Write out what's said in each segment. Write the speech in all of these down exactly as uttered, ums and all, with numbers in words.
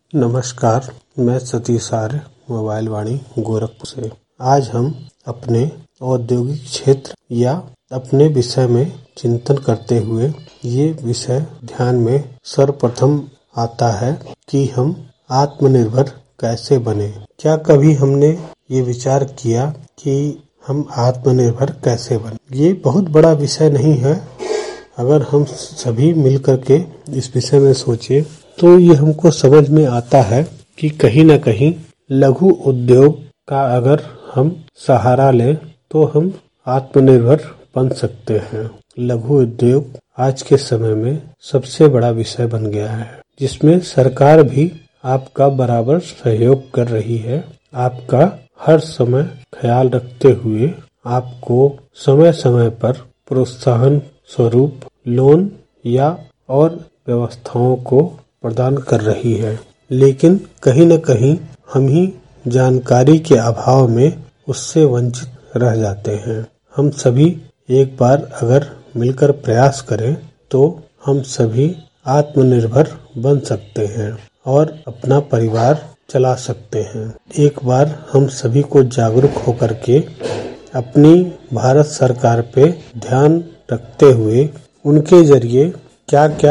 नमस्कार, मैं सतीश आर्य मोबाइल वाणी गोरखपुर से। आज हम अपने औद्योगिक क्षेत्र या अपने विषय में चिंतन करते हुए ये विषय ध्यान में सर्वप्रथम आता है कि हम आत्मनिर्भर कैसे बने। क्या कभी हमने ये विचार किया कि हम आत्मनिर्भर कैसे बने? ये बहुत बड़ा विषय नहीं है। अगर हम सभी मिलकर के इस विषय में सोचे तो ये हमको समझ में आता है कि कहीं न कहीं लघु उद्योग का अगर हम सहारा लें तो हम आत्मनिर्भर बन सकते हैं। लघु उद्योग आज के समय में सबसे बड़ा विषय बन गया है, जिसमें सरकार भी आपका बराबर सहयोग कर रही है। आपका हर समय ख्याल रखते हुए आपको समय समय पर प्रोत्साहन स्वरूप लोन या और व्यवस्थाओं को प्रदान कर रही है, लेकिन कहीं न कहीं हम ही जानकारी के अभाव में उससे वंचित रह जाते हैं। हम सभी एक बार अगर मिलकर प्रयास करें तो हम सभी आत्मनिर्भर बन सकते हैं और अपना परिवार चला सकते हैं। एक बार हम सभी को जागरूक होकर के अपनी भारत सरकार पे ध्यान रखते हुए उनके जरिए क्या क्या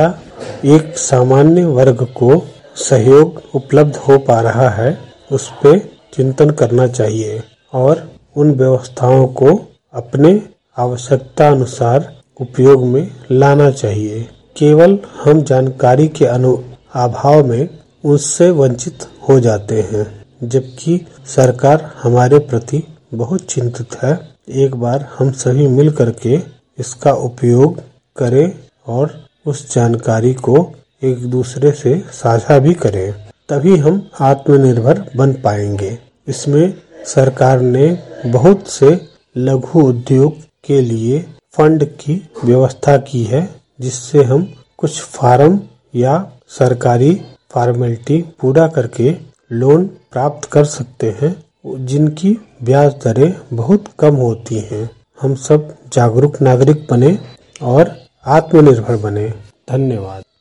एक सामान्य वर्ग को सहयोग उपलब्ध हो पा रहा है, उस पे चिंतन करना चाहिए और उन व्यवस्थाओं को अपने आवश्यकता अनुसार उपयोग में लाना चाहिए। केवल हम जानकारी के अनु अभाव में उससे वंचित हो जाते हैं, जबकि सरकार हमारे प्रति बहुत चिंतित है। एक बार हम सभी मिल करके इसका उपयोग करें और उस जानकारी को एक दूसरे से साझा भी करें, तभी हम आत्मनिर्भर बन पाएंगे। इसमें सरकार ने बहुत से लघु उद्योग के लिए फंड की व्यवस्था की है, जिससे हम कुछ फार्म या सरकारी फॉर्मेलिटी पूरा करके लोन प्राप्त कर सकते हैं, जिनकी ब्याज दरें बहुत कम होती हैं। हम सब जागरूक नागरिक बने और आत्मनिर्भर बने। धन्यवाद।